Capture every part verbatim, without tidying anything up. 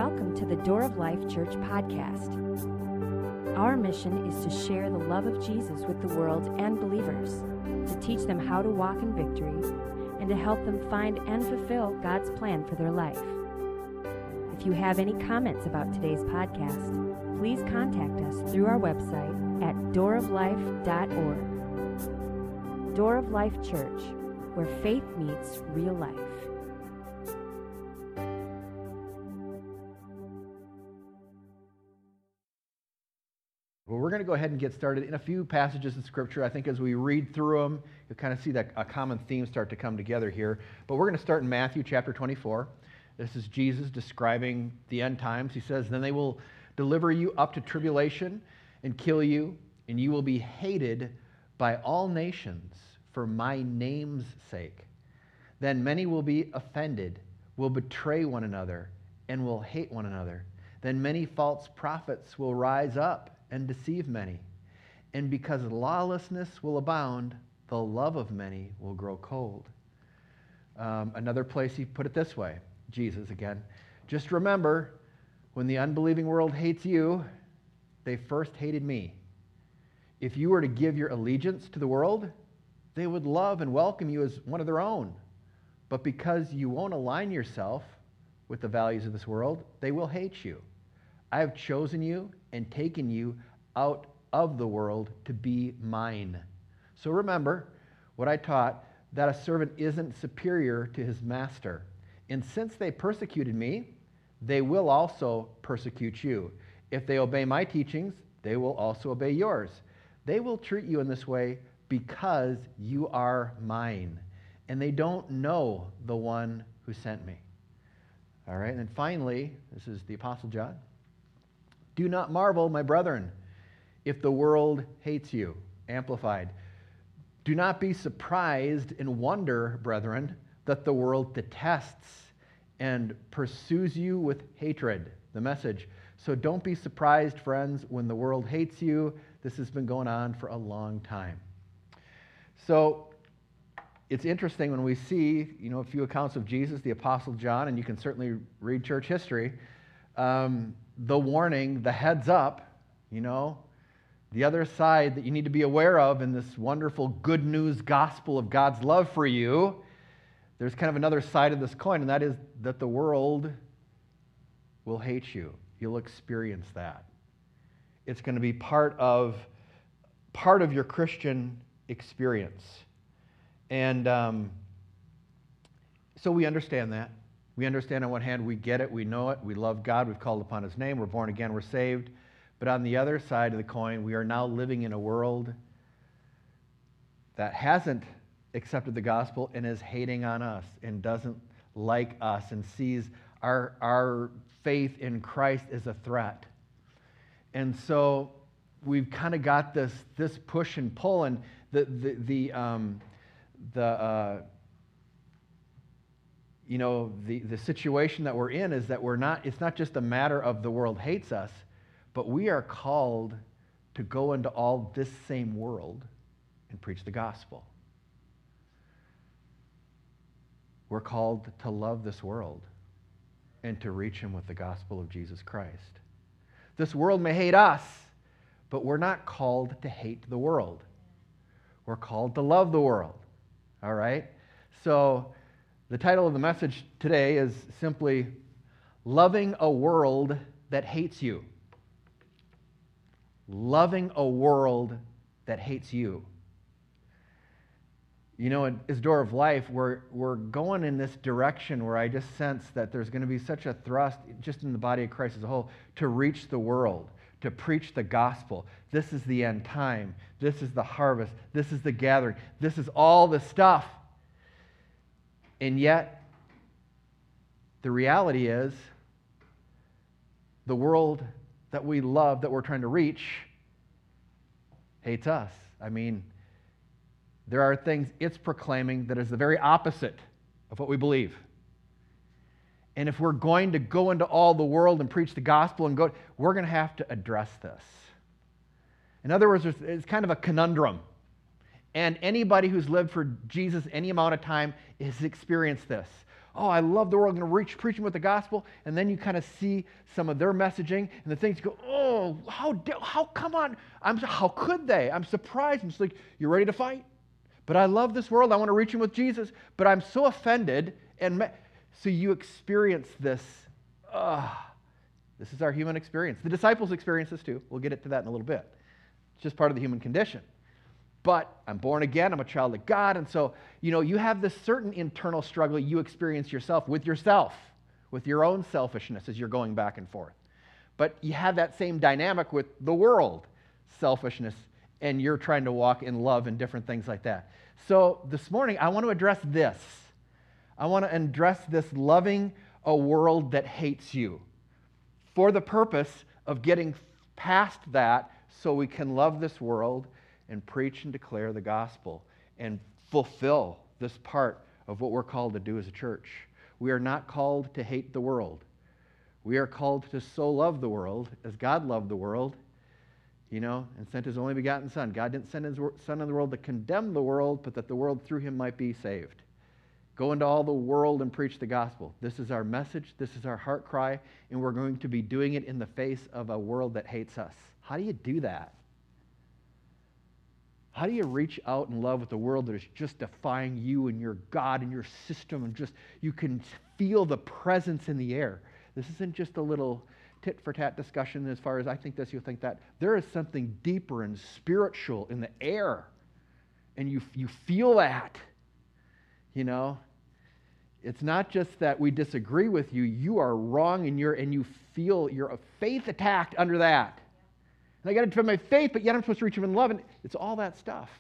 welcome to the Door of Life Church podcast. Our mission is to share the love of Jesus with the world and believers, to teach them how to walk in victory, and to help them find and fulfill God's plan for their life. If you have any comments about today's podcast, please contact us through our website at door of life dot org. Door of Life Church, where faith meets real life. Well, we're going to go ahead and get started in a few passages in Scripture. I think as we read through them, you'll kind of see that a common theme start to come together here. But we're going to start in Matthew chapter twenty-four. This is Jesus describing the end times. He says, "Then they will deliver you up to tribulation and kill you, and you will be hated by all nations for my name's sake. Then many will be offended, will betray one another, and will hate one another. Then many false prophets will rise up and deceive many. And because lawlessness will abound, the love of many will grow cold." Um, another place he put it this way, Jesus again, "Just remember, when the unbelieving world hates you, they first hated me. If you were to give your allegiance to the world, they would love and welcome you as one of their own. But because you won't align yourself with the values of this world, they will hate you. I have chosen you and taken you out of the world to be mine. So remember what I taught, that a servant isn't superior to his master. And since they persecuted me, they will also persecute you. If they obey my teachings, they will also obey yours. They will treat you in this way because you are mine, and they don't know the one who sent me." All right, and then finally, this is the Apostle John. "Do not marvel, my brethren, if the world hates you." Amplified. "Do not be surprised and wonder, brethren, that the world detests and pursues you with hatred." The Message. "So don't be surprised, friends, when the world hates you. This has been going on for a long time." So it's interesting when we see, you know, a few accounts of Jesus, the Apostle John, and you can certainly read church history, um, the warning, the heads up, you know, the other side that you need to be aware of in this wonderful good news gospel of God's love for you. There's kind of another side of this coin, and that is that the world will hate you. You'll experience that. It's going to be part of part of your Christian experience. And um, so we understand that. We understand on one hand, we get it, we know it, we love God, we've called upon His name, we're born again, we're saved. But on the other side of the coin, we are now living in a world that hasn't accepted the gospel and is hating on us and doesn't like us and sees our, our faith in Christ as a threat. And so we've kind of got this, this push and pull, and the, the, the, um, the uh, you know, the, the situation that we're in is that we're not, it's not just a matter of the world hates us, but we are called to go into all this same world and preach the gospel. We're called to love this world and to reach him with the gospel of Jesus Christ. This world may hate us, but we're not called to hate the world. We're called to love the world. All right? So the title of the message today is simply "Loving a World That Hates You." Loving a world that hates you. You know, as Door of Life, we're, we're going in this direction where I just sense that there's going to be such a thrust, just in the body of Christ as a whole, to reach the world, to preach the gospel. This is the end time. This is the harvest. This is the gathering. This is all the stuff. And yet, the reality is, the world that we love, that we're trying to reach, hates us. I mean, there are things it's proclaiming that is the very opposite of what we believe. And if we're going to go into all the world and preach the gospel and go, we're going to have to address this. In other words, it's kind of a conundrum. And anybody who's lived for Jesus any amount of time has experienced this. oh, I love the world, I'm going to reach, preach them with the gospel, and then you kind of see some of their messaging, and the things you go, oh, how, how, come on, I'm, how could they? I'm surprised. I'm just like, you're ready to fight? But I love this world, I want to reach them with Jesus, but I'm so offended, and ma-. So you experience this, uh, this is our human experience. The disciples experience this too. We'll get into that in a little bit. It's just part of the human condition. But I'm born again, I'm a child of God, and so, you know, you have this certain internal struggle you experience yourself with yourself, with your own selfishness as you're going back and forth. But you have that same dynamic with the world, selfishness, and you're trying to walk in love and different things like that. So this morning, I want to address this. I want to address this loving a world that hates you for the purpose of getting past that so we can love this world and preach and declare the gospel and fulfill this part of what we're called to do as a church. We are not called to hate the world. We are called to so love the world as God loved the world, you know, and sent his only begotten Son. God didn't send his Son in the world to condemn the world, but that the world through him might be saved. Go into all the world and preach the gospel. This is our message. This is our heart cry, and we're going to be doing it in the face of a world that hates us. How do you do that? How do you reach out in love with a world that is just defying you and your God and your system, and just you can feel the presence in the air? This isn't just a little tit-for-tat discussion as far as I think this, you think that. There is something deeper and spiritual in the air, and you, you feel that, you know? It's not just that we disagree with you, you are wrong, and, you're, and you feel your faith attacked under that. And I got to defend my faith, but yet I'm supposed to reach him in love. And it's all that stuff.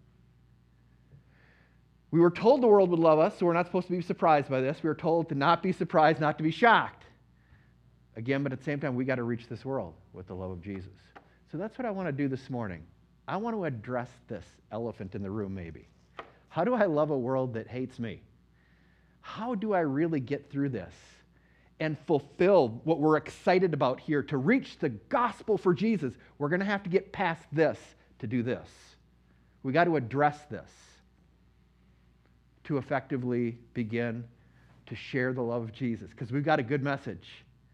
We were told the world would love us, so we're not supposed to be surprised by this. We were told to not be surprised, not to be shocked. Again, but at the same time, we got to reach this world with the love of Jesus. So that's what I want to do this morning. I want to address this elephant in the room, maybe. How do I love a world that hates me? How do I really get through this and fulfill what we're excited about here to reach the gospel for Jesus? We're going to have to get past this to do this. We got to address this to effectively begin to share the love of Jesus, because we've got a good message.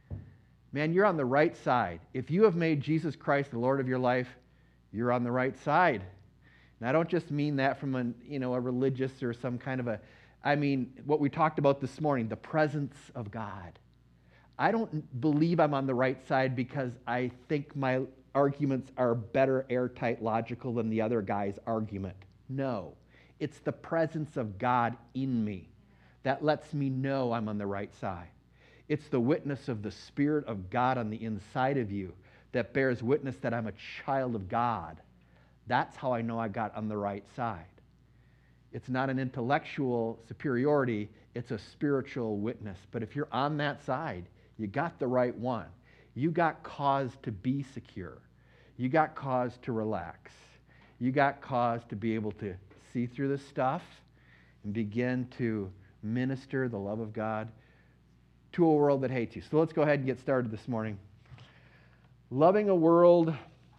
Man, you're on the right side. If you have made Jesus Christ the Lord of your life, you're on the right side. And I don't just mean that from a, you know, a religious or some kind of a, I mean what we talked about this morning, the presence of God. I don't believe I'm on the right side because I think my arguments are better, airtight, logical than the other guy's argument. No. It's the presence of God in me that lets me know I'm on the right side. It's the witness of the Spirit of God on the inside of you that bears witness that I'm a child of God. That's how I know I got on the right side. It's not an intellectual superiority, it's a spiritual witness. But if you're on that side, you got the right one. You got cause to be secure. You got cause to relax. You got cause to be able to see through this stuff and begin to minister the love of God to a world that hates you. So let's go ahead and get started this morning. Loving a world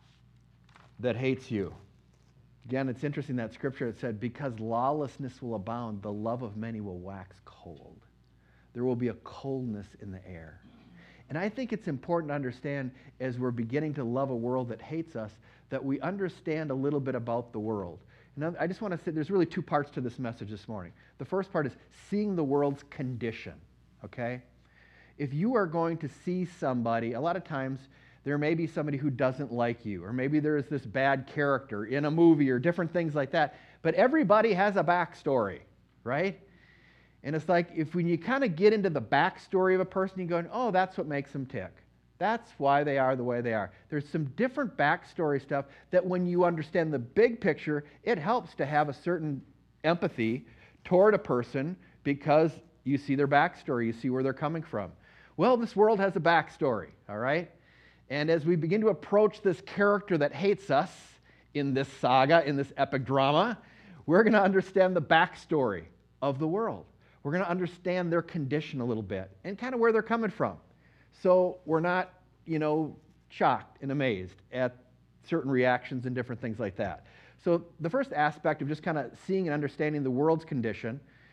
that hates you. Again, it's interesting that scripture, it said, because lawlessness will abound, the love of many will wax cold. There will be a coldness in the air. And I think it's important to understand, as we're beginning to love a world that hates us, that we understand a little bit about the world. And I just want to say there's really two parts to this message this morning. The first part is seeing the world's condition, okay? If you are going to see somebody, a lot of times there may be somebody who doesn't like you, or maybe there is this bad character in a movie or different things like that. But everybody has a backstory, right? And it's like if when you kind of get into the backstory of a person, you go, oh, that's what makes them tick. That's why they are the way they are. There's some different backstory stuff that when you understand the big picture, it helps to have a certain empathy toward a person because you see their backstory, you see where they're coming from. Well, this world has a backstory, all right? And as we begin to approach this character that hates us in this saga, in this epic drama, we're going to understand the backstory of the world. We're going to understand their condition a little bit and kind of where they're coming from. So we're not, you know, shocked and amazed at certain reactions and different things like that. So the first aspect of just kind of seeing and understanding the world's condition,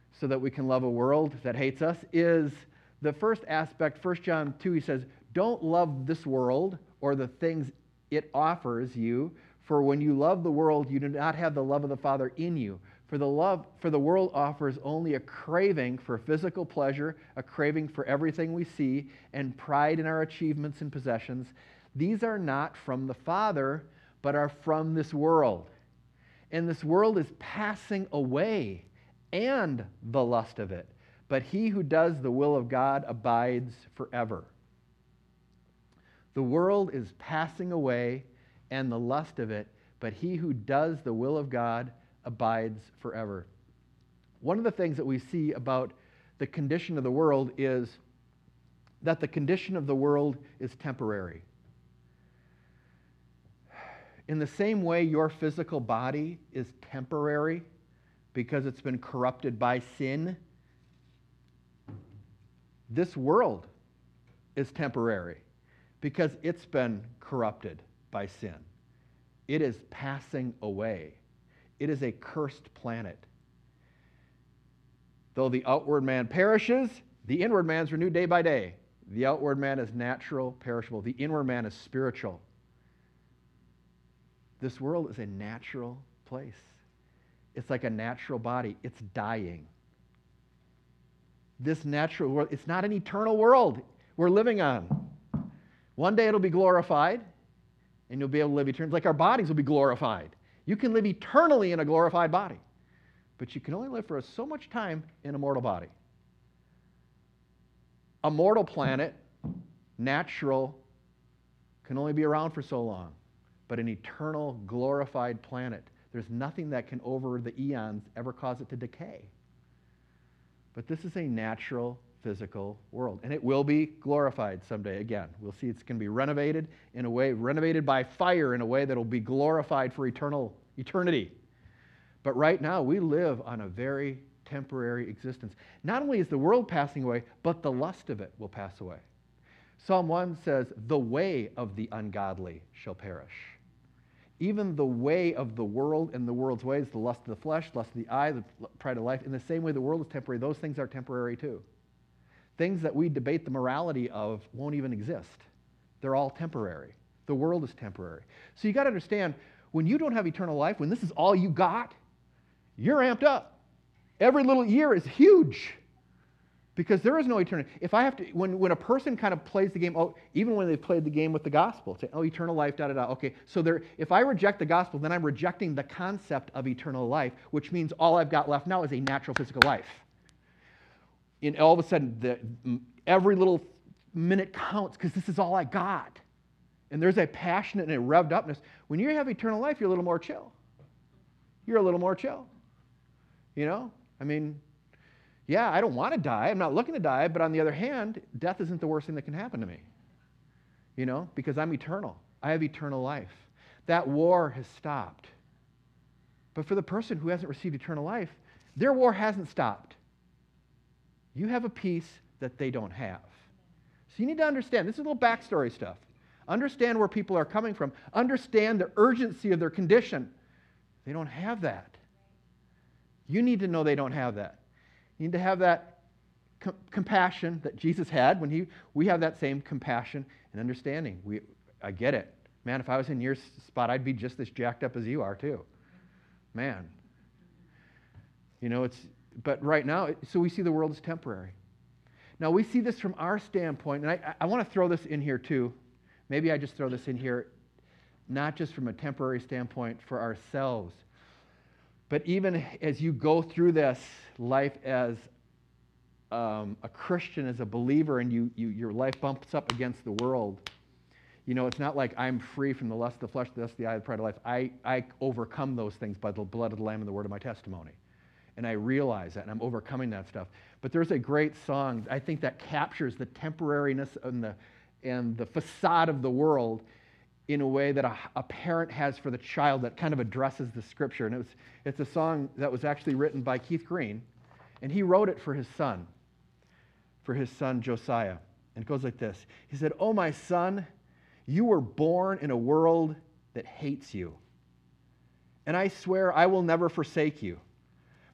so that we can love a world that hates us is the first aspect. First John two, he says, don't love this world or the things it offers you, for when you love the world, you do not have the love of the Father in you. For the love for the world offers only a craving for physical pleasure, a craving for everything we see, and pride in our achievements and possessions. These are not from the Father, but are from this world. And this world is passing away, and the lust of it. But he who does the will of God abides forever. The world is passing away, and the lust of it, but he who does the will of God abides forever. One of the things that we see about the condition of the world is that the condition of the world is temporary. In the same way, your physical body is temporary because it's been corrupted by sin, this world is temporary because it's been corrupted by sin. It is passing away. It is a cursed planet. Though the outward man perishes, the inward man is renewed day by day. The outward man is natural, perishable. The inward man is spiritual. This world is a natural place. It's like a natural body. It's dying. This natural world, it's not an eternal world we're living on. One day it'll be glorified, and you'll be able to live eternally. Like our bodies will be glorified. You can live eternally in a glorified body, but you can only live for so much time in a mortal body. A mortal planet, natural, can only be around for so long, but an eternal, glorified planet, there's nothing that can, over the eons, ever cause it to decay. But this is a natural, physical world, and it will be glorified someday again. We'll see it's going to be renovated in a way, renovated by fire in a way that will be glorified for eternal eternity. But right now, we live on a very temporary existence. Not only is the world passing away, but the lust of it will pass away. Psalm one says, the way of the ungodly shall perish. Even the way of the world and the world's ways, the lust of the flesh, lust of the eye, the pride of life, in the same way the world is temporary, those things are temporary too. Things that we debate the morality of won't even exist. They're all temporary. The world is temporary. So you got to understand, when you don't have eternal life, when this is all you got, you're amped up. Every little year is huge because there is no eternity. If I have to, when, when a person kind of plays the game, oh, even when they've played the game with the gospel, say, oh, eternal life, da da da. Okay, so there, if I reject the gospel, then I'm rejecting the concept of eternal life, which means all I've got left now is a natural physical life. And all of a sudden, the, every little minute counts because this is all I got. And there's a passionate and a revved upness. When you have eternal life, you're a little more chill. You're a little more chill. You know? I mean, yeah, I don't want to die. I'm not looking to die. But on the other hand, death isn't the worst thing that can happen to me. You know? Because I'm eternal. I have eternal life. That war has stopped. But for the person who hasn't received eternal life, their war hasn't stopped. You have a peace that they don't have. So you need to understand, this is a little backstory stuff. Understand where people are coming from. Understand the urgency of their condition. They don't have that. You need to know they don't have that. You need to have that com- compassion that Jesus had when he, we have that same compassion and understanding. We, I get it. Man, if I was in your spot, I'd be just as jacked up as you are too. Man. You know, it's, but right now, so we see the world as temporary. Now, we see this from our standpoint, and I, I want to throw this in here too. Maybe I just throw this in here, not just from a temporary standpoint for ourselves, but even as you go through this life as um, a Christian, as a believer, and you, you your life bumps up against the world, you know, it's not like I'm free from the lust of the flesh, the lust of the eye, the pride of life. I, I overcome those things by the blood of the Lamb and the word of my testimony. And I realize that, and I'm overcoming that stuff. But there's a great song, I think, that captures the temporariness and the, and the facade of the world in a way that a, a parent has for the child that kind of addresses the scripture. And it was, it's a song that was actually written by Keith Green, and he wrote it for his son, for his son Josiah. And it goes like this. He said, "Oh, my son, you were born in a world that hates you. And I swear I will never forsake you.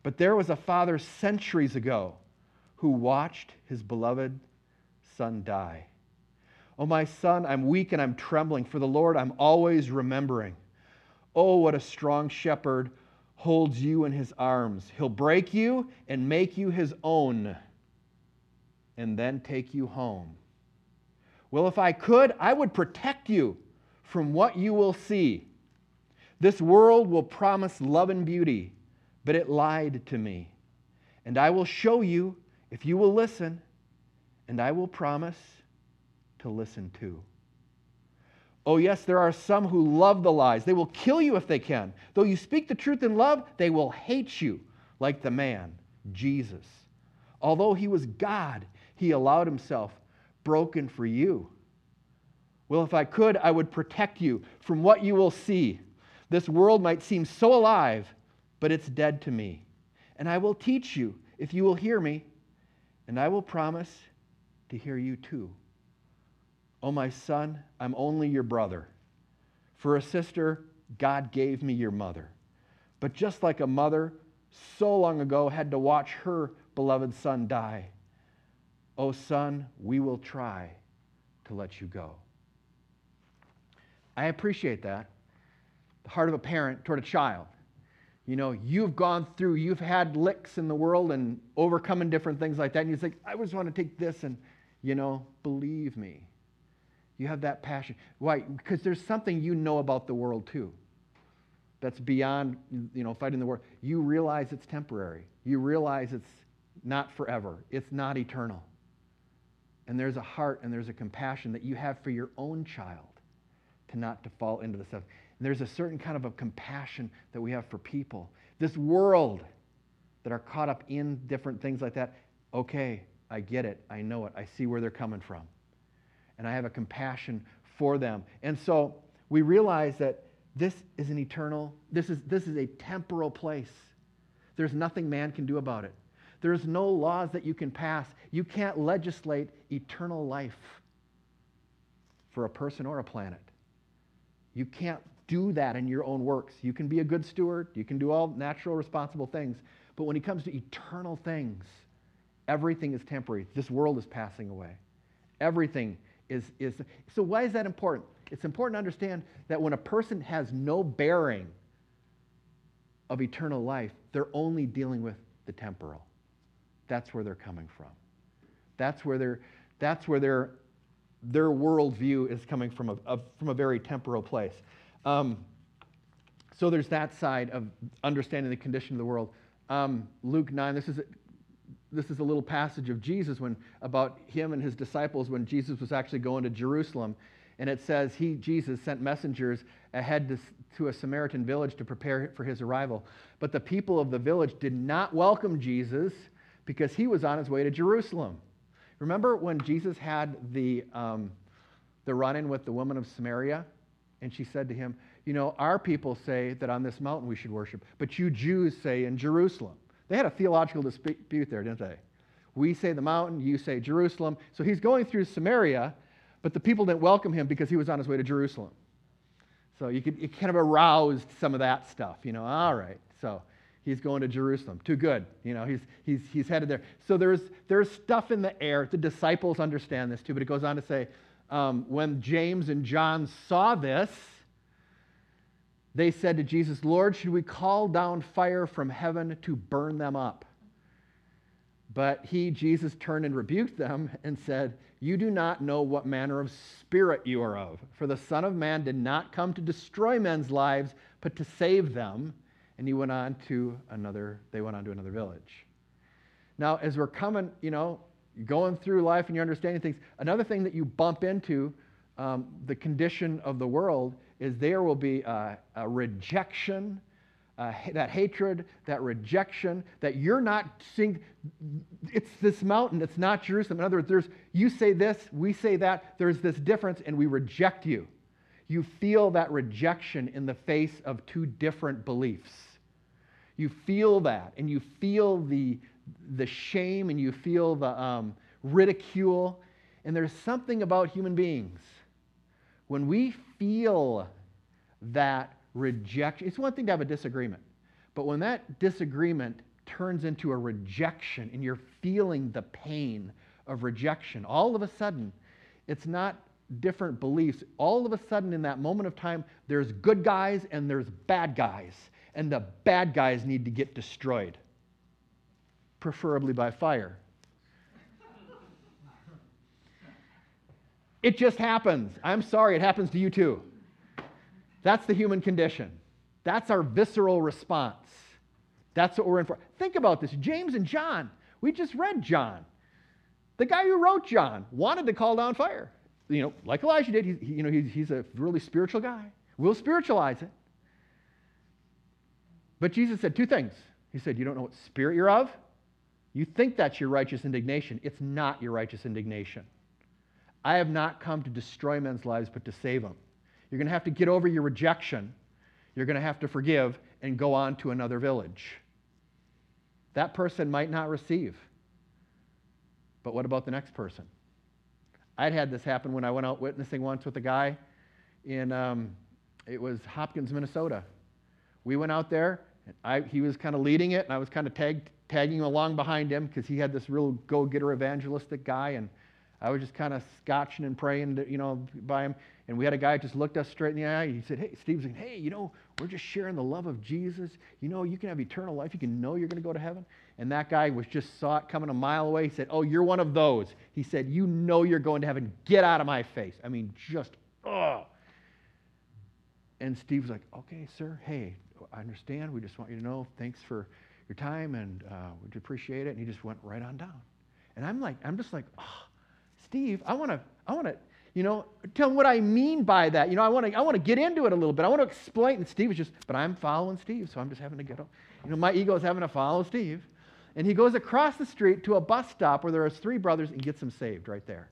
But there was a father centuries ago who watched his beloved son die. Oh, my son, I'm weak and I'm trembling. For the Lord, I'm always remembering. Oh, what a strong shepherd holds you in his arms. He'll break you and make you his own, and then take you home. Well, if I could, I would protect you from what you will see. This world will promise love and beauty, but it lied to me. And I will show you if you will listen, and I will promise to listen too. Oh, yes, there are some who love the lies. They will kill you if they can. Though you speak the truth in love, they will hate you, like the man, Jesus. Although he was God, he allowed himself broken for you. Well, if I could, I would protect you from what you will see. This world might seem so alive, but it's dead to me. And I will teach you if you will hear me, and I will promise to hear you too. Oh, my son, I'm only your brother. For a sister, God gave me your mother. But just like a mother so long ago had to watch her beloved son die, oh, son, we will try to let you go. I appreciate that. The heart of a parent toward a child. You know, you've gone through, you've had licks in the world and overcoming different things like that. And you think, I just want to take this and, you know, believe me. You have that passion. Why? Because there's something you know about the world too. That's beyond, you know, fighting the war. You realize it's temporary. You realize it's not forever. It's not eternal. And there's a heart and there's a compassion that you have for your own child to not to fall into the stuff. And there's a certain kind of a compassion that we have for people. This world that are caught up in different things like that. Okay, I get it. I know it. I see where they're coming from. And I have a compassion for them. And so we realize that this is an eternal, this is, this is a temporal place. There's nothing man can do about it. There's no laws that you can pass. You can't legislate eternal life for a person or a planet. You can't do that in your own works. You can be a good steward. You can do all natural, responsible things. But when it comes to eternal things, everything is temporary. This world is passing away. Everything is, is... So why is that important? It's important to understand that when a person has no bearing of eternal life, they're only dealing with the temporal. That's where they're coming from. That's where they're, that's where their, their worldview is coming from, a, a, from a very temporal place. Um, so there's that side of understanding the condition of the world. Um, Luke nine, this is... A, This is a little passage of Jesus when about him and his disciples when Jesus was actually going to Jerusalem. And it says he, Jesus, sent messengers ahead to, to a Samaritan village to prepare for his arrival. But the people of the village did not welcome Jesus because he was on his way to Jerusalem. Remember when Jesus had the, um, the run-in with the woman of Samaria? And she said to him, you know, our people say that on this mountain we should worship, but you Jews say in Jerusalem. They had a theological dispute there, didn't they? We say the mountain, you say Jerusalem. So he's going through Samaria, but the people didn't welcome him because he was on his way to Jerusalem. So you could, it kind of aroused some of that stuff, you know. All right, so he's going to Jerusalem. Too good, you know. He's he's he's headed there. So there's there's stuff in the air. The disciples understand this too, but it goes on to say, um, when James and John saw this, they said to Jesus, Lord, should we call down fire from heaven to burn them up? But he, Jesus, turned and rebuked them and said, you do not know what manner of spirit you are of. For the Son of Man did not come to destroy men's lives, but to save them. And he went on to another, they went on to another village. Now, as we're coming, you know, going through life and you're understanding things, another thing that you bump into, um, the condition of the world, is there will be a, a rejection, uh, that hatred, that rejection, that you're not seeing, it's this mountain, it's not Jerusalem. In other words, there's, you say this, we say that, there's this difference, and we reject you. You feel that rejection in the face of two different beliefs. You feel that, and you feel the, the shame, and you feel the um, ridicule, and there's something about human beings. When we feel that rejection, it's one thing to have a disagreement, but when that disagreement turns into a rejection, and you're feeling the pain of rejection. All of a sudden, it's not different beliefs. All of a sudden, in that moment of time, there's good guys and there's bad guys, and the bad guys need to get destroyed, preferably by fire. It just happens. I'm sorry, it happens to you too. That's the human condition. That's our visceral response. That's what we're in for. Think about this. James and John. We just read John. The guy who wrote John wanted to call down fire. You know, like Elijah did. He's, you know, he's, he's a really spiritual guy. We'll spiritualize it. But Jesus said two things. He said, you don't know what spirit you're of. You think that's your righteous indignation. It's not your righteous indignation. I have not come to destroy men's lives, but to save them. You're going to have to get over your rejection. You're going to have to forgive and go on to another village. That person might not receive. But what about the next person? I'd had this happen when I went out witnessing once with a guy in, um, it was Hopkins, Minnesota. We went out there, and I, he was kind of leading it, and I was kind of tag, tagging along behind him because he had this real go-getter evangelistic guy, and I was just kind of scotching and praying, to, you know, by him. And we had a guy who just looked us straight in the eye. He said, hey, Steve's like, hey, you know, we're just sharing the love of Jesus. You know, you can have eternal life. You can know you're going to go to heaven. And that guy was just saw it coming a mile away. He said, oh, you're one of those. He said, you know you're going to heaven. Get out of my face. I mean, just, oh. And Steve's like, okay, sir, hey, I understand. We just want you to know, thanks for your time, and uh, we'd appreciate it. And he just went right on down. And I'm like, I'm just like, oh, Steve, I want to, I want to, you know, tell him what I mean by that. You know, I want to I want to get into it a little bit. I want to explain. And Steve is just, but I'm following Steve, so I'm just having to get up. You know, my ego is having to follow Steve. And he goes across the street to a bus stop where there are three brothers and gets them saved right there.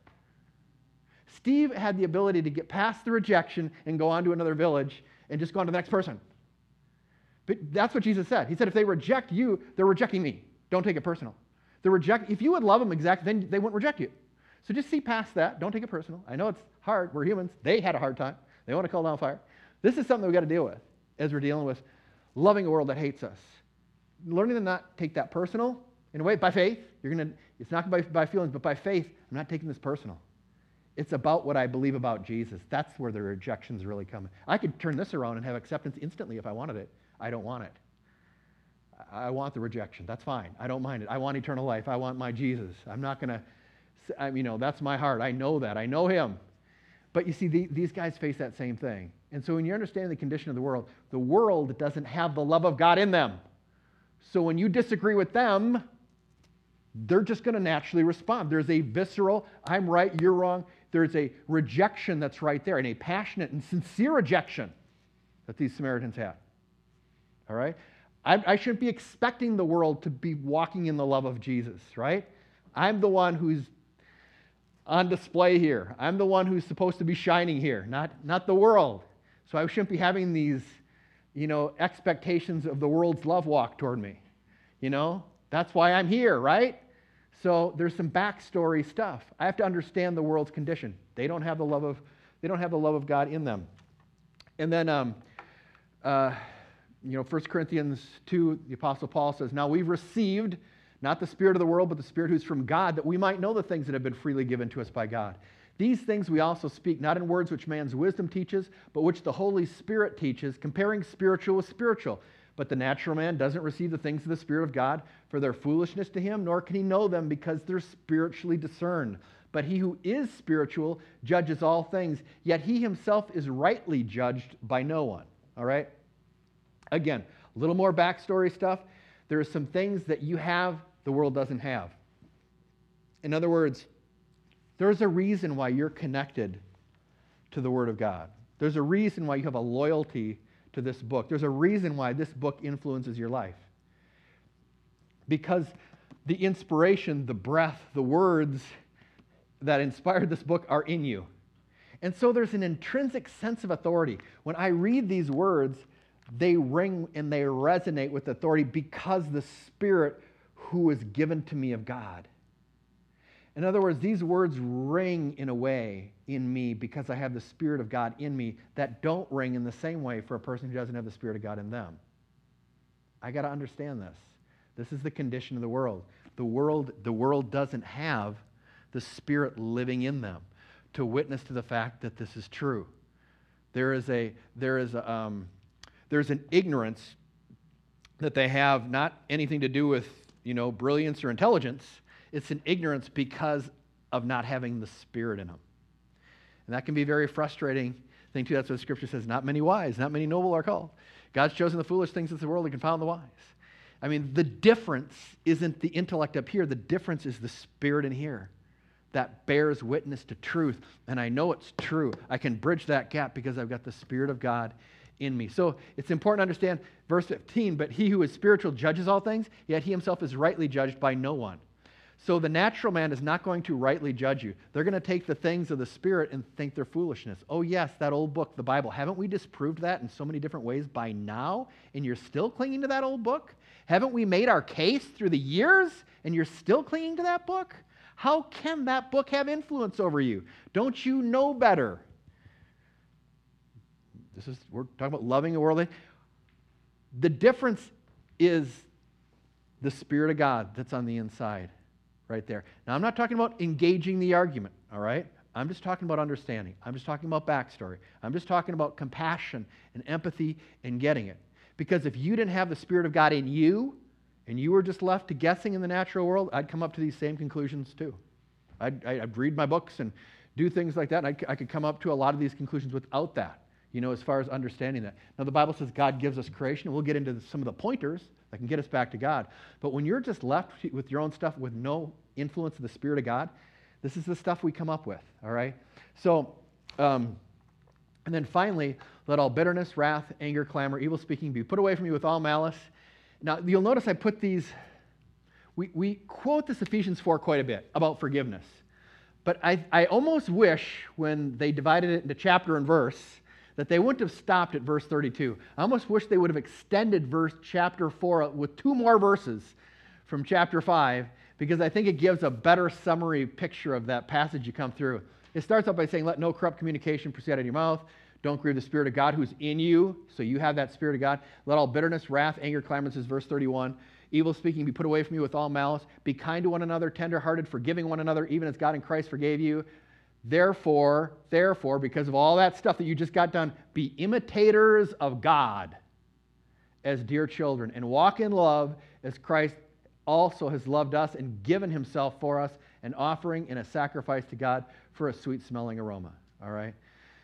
Steve had the ability to get past the rejection and go on to another village and just go on to the next person. But that's what Jesus said. He said, if they reject you, they're rejecting me. Don't take it personal. They reject, if you would love them exactly, then they wouldn't reject you. So just see past that. Don't take it personal. I know it's hard. We're humans. They had a hard time. They want to call down fire. This is something we've got to deal with as we're dealing with loving a world that hates us. Learning to not take that personal, in a way, by faith. You're gonna. It's not by, by feelings, but by faith. I'm not taking this personal. It's about what I believe about Jesus. That's where the rejection's really coming. I could turn this around and have acceptance instantly if I wanted it. I don't want it. I want the rejection. That's fine. I don't mind it. I want eternal life. I want my Jesus. I'm not going to, you know, that's my heart. I know that. I know him. But you see, the, these guys face that same thing. And so when you understand the condition of the world, the world doesn't have the love of God in them. So when you disagree with them, they're just going to naturally respond. There's a visceral, I'm right, you're wrong. There's a rejection that's right there, and a passionate and sincere rejection that these Samaritans had. All right? I, I shouldn't be expecting the world to be walking in the love of Jesus, right? I'm the one who's on display here. I'm the one who's supposed to be shining here, not, not the world. So I shouldn't be having these, you know, expectations of the world's love walk toward me. You know? That's why I'm here, right? So there's some backstory stuff. I have to understand the world's condition. They don't have the love of, they don't have the love of God in them. And then, um, uh, you know, First Corinthians two, the Apostle Paul says, now we've received not the spirit of the world, but the Spirit who's from God, that we might know the things that have been freely given to us by God. These things we also speak, not in words which man's wisdom teaches, but which the Holy Spirit teaches, comparing spiritual with spiritual. But the natural man doesn't receive the things of the Spirit of God, for their foolishness to him, nor can he know them because they're spiritually discerned. But he who is spiritual judges all things, yet he himself is rightly judged by no one. All right? Again, a little more backstory stuff. There are some things that you have the world doesn't have. In other words, there's a reason why you're connected to the Word of God. There's a reason why you have a loyalty to this book. There's a reason why this book influences your life. Because the inspiration, the breath, the words that inspired this book are in you. And so there's an intrinsic sense of authority. When I read these words, they ring and they resonate with authority because the Spirit who is given to me of God. In other words, these words ring in a way in me because I have the Spirit of God in me that don't ring in the same way for a person who doesn't have the Spirit of God in them. I got to understand this. This is the condition of the world. The world, the world doesn't have the Spirit living in them to witness to the fact that this is true. There is a there is a, um, there's an ignorance that they have, not anything to do with, you know, brilliance or intelligence. It's an ignorance because of not having the Spirit in them. And that can be very frustrating thing too. That's what Scripture says, not many wise, not many noble are called. God's chosen the foolish things of the world to confound the wise. I mean, the difference isn't the intellect up here. The difference is the Spirit in here that bears witness to truth. And I know it's true. I can bridge that gap because I've got the Spirit of God in me. So it's important to understand verse fifteen, but he who is spiritual judges all things, yet he himself is rightly judged by no one. So the natural man is not going to rightly judge you. They're going to take the things of the Spirit and think they're foolishness. Oh yes, that old book, the Bible. Haven't we disproved that in so many different ways by now? And you're still clinging to that old book? Haven't we made our case through the years and you're still clinging to that book? How can that book have influence over you? Don't you know better? This is, we're talking about loving the world. The difference is the Spirit of God that's on the inside, right there. Now, I'm not talking about engaging the argument, all right? I'm just talking about understanding. I'm just talking about backstory. I'm just talking about compassion and empathy and getting it. Because if you didn't have the Spirit of God in you, and you were just left to guessing in the natural world, I'd come up to these same conclusions too. I'd, I'd read my books and do things like that, and I, I could come up to a lot of these conclusions without that, you know, as far as understanding that. Now, the Bible says God gives us creation, and we'll get into some of the pointers that can get us back to God. But when you're just left with your own stuff with no influence of the Spirit of God, this is the stuff we come up with, all right? So, um, and then finally, let all bitterness, wrath, anger, clamor, evil speaking be put away from you with all malice. Now, you'll notice I put these, we, we quote this Ephesians four quite a bit about forgiveness. But I, I almost wish when they divided it into chapter and verse that they wouldn't have stopped at verse thirty-two. I almost wish they would have extended verse chapter four with two more verses from chapter five, because I think it gives a better summary picture of that passage you come through. It starts out by saying, let no corrupt communication proceed out of your mouth. Don't grieve the Spirit of God who's in you. So you have that Spirit of God. Let all bitterness, wrath, anger, clamor, this is verse thirty-one. Evil speaking be put away from you with all malice. Be kind to one another, tenderhearted, forgiving one another, even as God in Christ forgave you. Therefore, therefore, because of all that stuff that you just got done, be imitators of God as dear children, and walk in love as Christ also has loved us and given himself for us, an offering and a sacrifice to God for a sweet-smelling aroma. All right?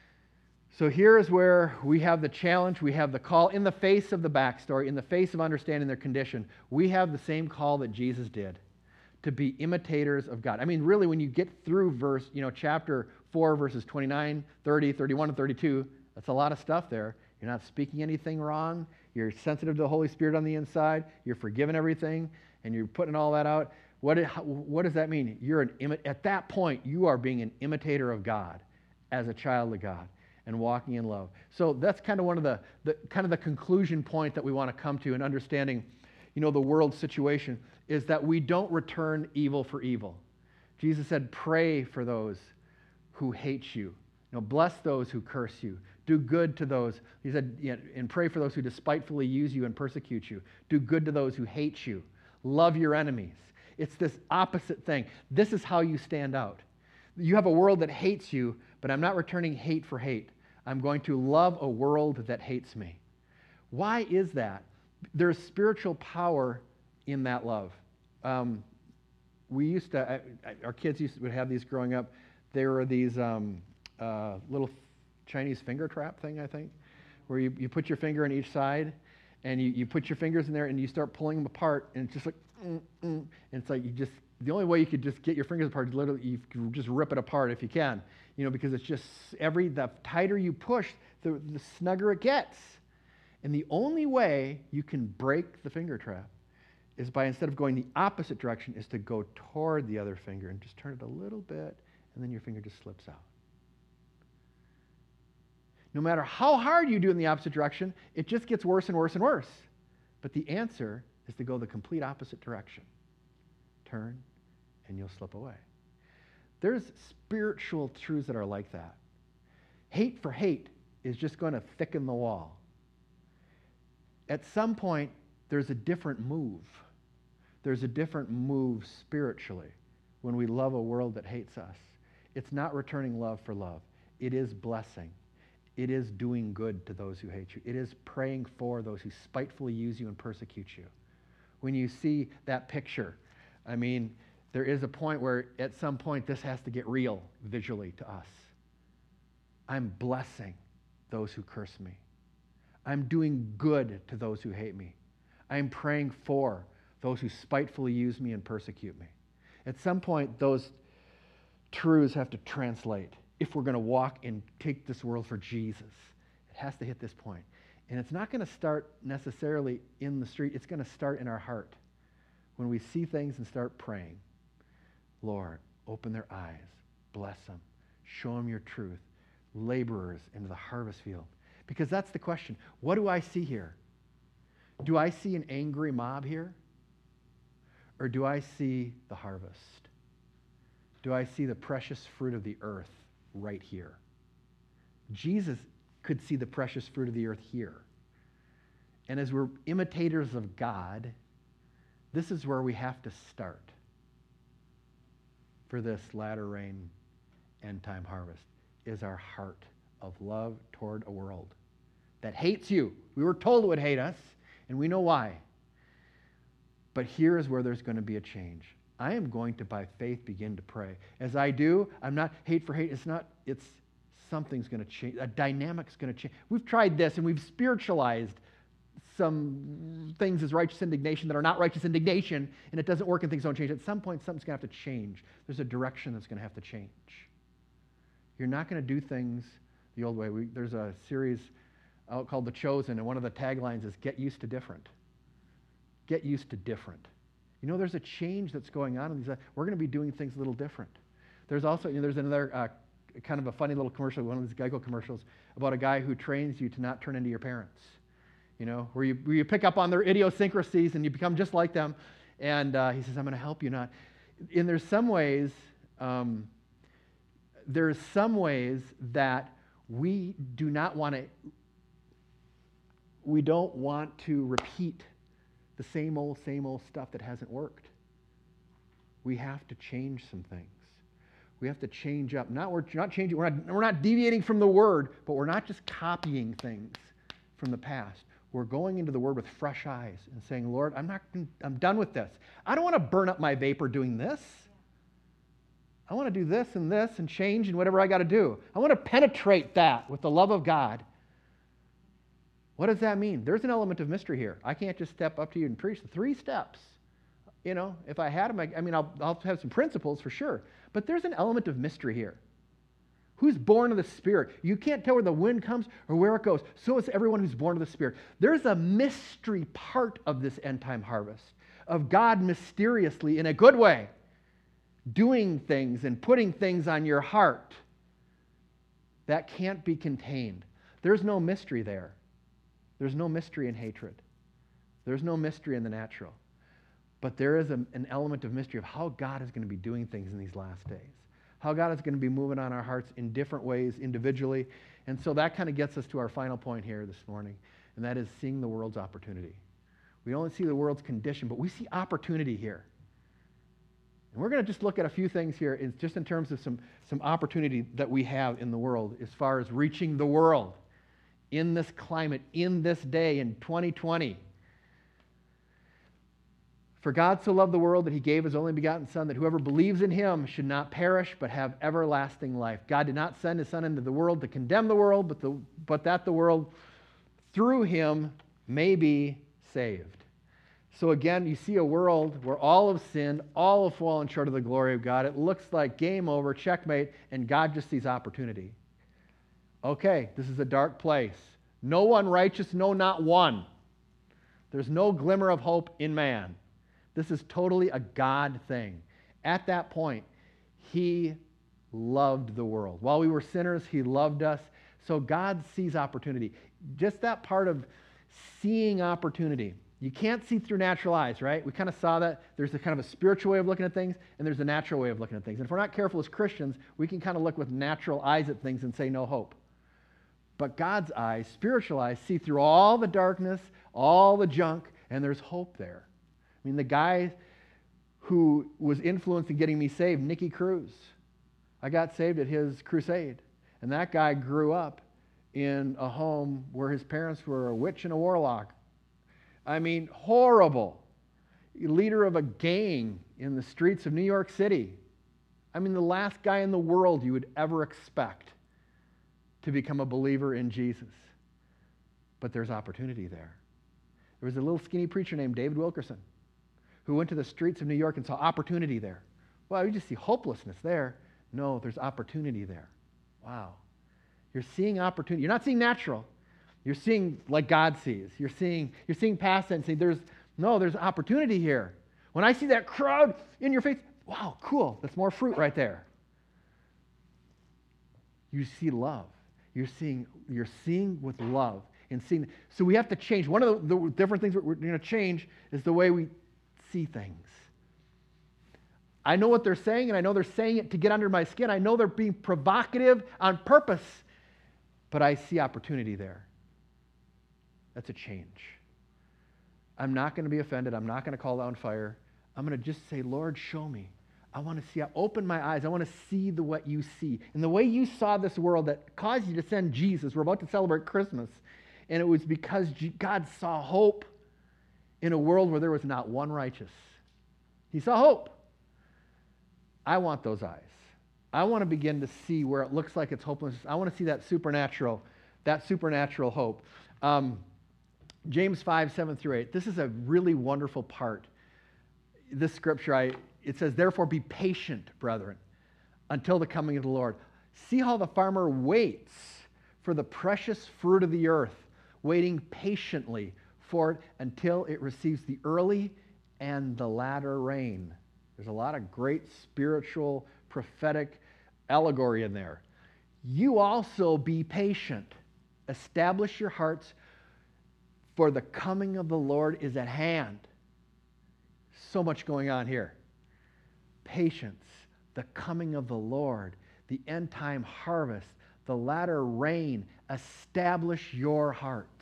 So here is where we have the challenge, we have the call in the face of the backstory, in the face of understanding their condition. We have the same call that Jesus did, to be imitators of God. I mean, really, when you get through verse, you know, chapter four, verses twenty-nine, thirty, thirty-one, and thirty-two, that's a lot of stuff there. You're not speaking anything wrong. You're sensitive to the Holy Spirit on the inside. You're forgiving everything, and you're putting all that out. What, what does that mean? You're an imi- at that point, you are being an imitator of God as a child of God, and walking in love. So that's kind of one of the, the kind of the conclusion point that we want to come to in understanding, you know, the world situation, is that we don't return evil for evil. Jesus said, pray for those who hate you. You know, bless those who curse you. Do good to those. He said, yeah, and pray for those who despitefully use you and persecute you. Do good to those who hate you. Love your enemies. It's this opposite thing. This is how you stand out. You have a world that hates you, but I'm not returning hate for hate. I'm going to love a world that hates me. Why is that? There's spiritual power in that love. Um, we used to, I, I, our kids used to would have these growing up. There were these um, uh, little Chinese finger trap thing, I think, where you, you put your finger on each side, and you, you put your fingers in there, and you start pulling them apart, and it's just like, mm, mm, and it's like you just, the only way you could just get your fingers apart is literally you can just rip it apart if you can, you know, because it's just every, the tighter you push, the, the snugger it gets. And the only way you can break the finger trap is by, instead of going the opposite direction, is to go toward the other finger and just turn it a little bit, and then your finger just slips out. No matter how hard you do in the opposite direction, it just gets worse and worse and worse. But the answer is to go the complete opposite direction. Turn, and you'll slip away. There's spiritual truths that are like that. Hate for hate is just going to thicken the wall. At some point, there's a different move. there's a different move spiritually when we love a world that hates us. It's not returning love for love. It is blessing. It is doing good to those who hate you. It is praying for those who spitefully use you and persecute you. When you see that picture, I mean, there is a point where at some point this has to get real visually to us. I'm blessing those who curse me. I'm doing good to those who hate me. I'm praying for those who spitefully use me and persecute me. At some point, those truths have to translate if we're going to walk and take this world for Jesus. It has to hit this point. And it's not going to start necessarily in the street. It's going to start in our heart when we see things and start praying. Lord, open their eyes. Bless them. Show them your truth. Laborers into the harvest field. Because that's the question. What do I see here? Do I see an angry mob here? Or do I see the harvest? Do I see the precious fruit of the earth right here? Jesus could see the precious fruit of the earth here. And as we're imitators of God, this is where we have to start for this latter rain end time harvest, is our heart of love toward a world that hates you. We were told it would hate us, and we know why. But here is where there's going to be a change. I am going to, by faith, begin to pray. As I do, I'm not hate for hate. It's not, it's something's going to change. A dynamic's going to change. We've tried this, and we've spiritualized some things as righteous indignation that are not righteous indignation, and it doesn't work and things don't change. At some point, something's going to have to change. There's a direction that's going to have to change. You're not going to do things the old way. We, there's a series out called The Chosen, and one of the taglines is, get used to different. Get used to different. You know, there's a change that's going on in these. Uh, we're going to be doing things a little different. There's also, you know, there's another uh, kind of a funny little commercial, one of these Geico commercials, about a guy who trains you to not turn into your parents. You know, where you, where you pick up on their idiosyncrasies and you become just like them. And uh, he says, I'm going to help you not. And there's some ways, um, there's some ways that we do not want to, we don't want to repeat the same old, same old stuff that hasn't worked. We have to change some things. We have to change up. Not we're not changing. We're not. We're not deviating from the Word, but we're not just copying things from the past. We're going into the Word with fresh eyes and saying, Lord, I'm not. I'm done with this. I don't want to burn up my vapor doing this. I want to do this and this and change and whatever I got to do. I want to penetrate that with the love of God. What does that mean? There's an element of mystery here. I can't just step up to you and preach the three steps. You know, if I had them, I, I mean, I'll, I'll have some principles for sure. But there's an element of mystery here. Who's born of the Spirit? You can't tell where the wind comes or where it goes. So is everyone who's born of the Spirit. There's a mystery part of this end time harvest, of God mysteriously, in a good way, doing things and putting things on your heart that can't be contained. There's no mystery there. There's no mystery in hatred. There's no mystery in the natural. But there is a, an element of mystery of how God is going to be doing things in these last days. How God is going to be moving on our hearts in different ways individually. And so that kind of gets us to our final point here this morning, and that is seeing the world's opportunity. We only see the world's condition, but we see opportunity here. And we're going to just look at a few things here, is just in terms of some, some opportunity that we have in the world as far as reaching the world in this climate, in this day, in twenty twenty. For God so loved the world that he gave his only begotten Son, that whoever believes in him should not perish, but have everlasting life. God did not send his Son into the world to condemn the world, but, the, but that the world through him may be saved. So again, you see a world where all have sinned, all have fallen short of the glory of God. It looks like game over, checkmate, and God just sees opportunity. Okay, this is a dark place. No one righteous, no, not one. There's no glimmer of hope in man. This is totally a God thing. At that point, he loved the world. While we were sinners, he loved us. So God sees opportunity. Just that part of seeing opportunity. You can't see through natural eyes, right? We kind of saw that. There's a kind of a spiritual way of looking at things, and there's a natural way of looking at things. And if we're not careful as Christians, we can kind of look with natural eyes at things and say no hope. But God's eyes, spiritual eyes, see through all the darkness, all the junk, and there's hope there. I mean, the guy who was influenced in getting me saved, Nicky Cruz. I got saved at his crusade. And that guy grew up in a home where his parents were a witch and a warlock. I mean, horrible. Leader of a gang in the streets of New York City. I mean, the last guy in the world you would ever expect to become a believer in Jesus. But there's opportunity there. There was a little skinny preacher named David Wilkerson who went to the streets of New York and saw opportunity there. Well, you just see hopelessness there. No, there's opportunity there. Wow. You're seeing opportunity. You're not seeing natural. You're seeing like God sees. You're seeing, you're seeing past that and saying, there's, no, there's opportunity here. When I see that crowd in your face, wow, cool. That's more fruit right there. You see love. You're seeing, you're seeing with love and seeing. So we have to change. One of the, the different things we're going to change is the way we see things. I know what they're saying, and I know they're saying it to get under my skin. I know they're being provocative on purpose, but I see opportunity there. That's a change. I'm not going to be offended. I'm not going to call down fire. I'm going to just say, Lord, show me. I want to see. I open my eyes. I want to see the what you see. And the way you saw this world that caused you to send Jesus. We're about to celebrate Christmas. And it was because God saw hope in a world where there was not one righteous. He saw hope. I want those eyes. I want to begin to see where it looks like it's hopeless. I want to see that supernatural, that supernatural hope. Um, James five, seven through eight. This is a really wonderful part. This scripture, I, it says, therefore be patient, brethren, until the coming of the Lord. See how the farmer waits for the precious fruit of the earth, waiting patiently for it until it receives the early and the latter rain. There's a lot of great spiritual, prophetic allegory in there. You also be patient. Establish your hearts, for the coming of the Lord is at hand. So much going on here. Patience, the coming of the Lord, the end time harvest, the latter rain. Establish your hearts.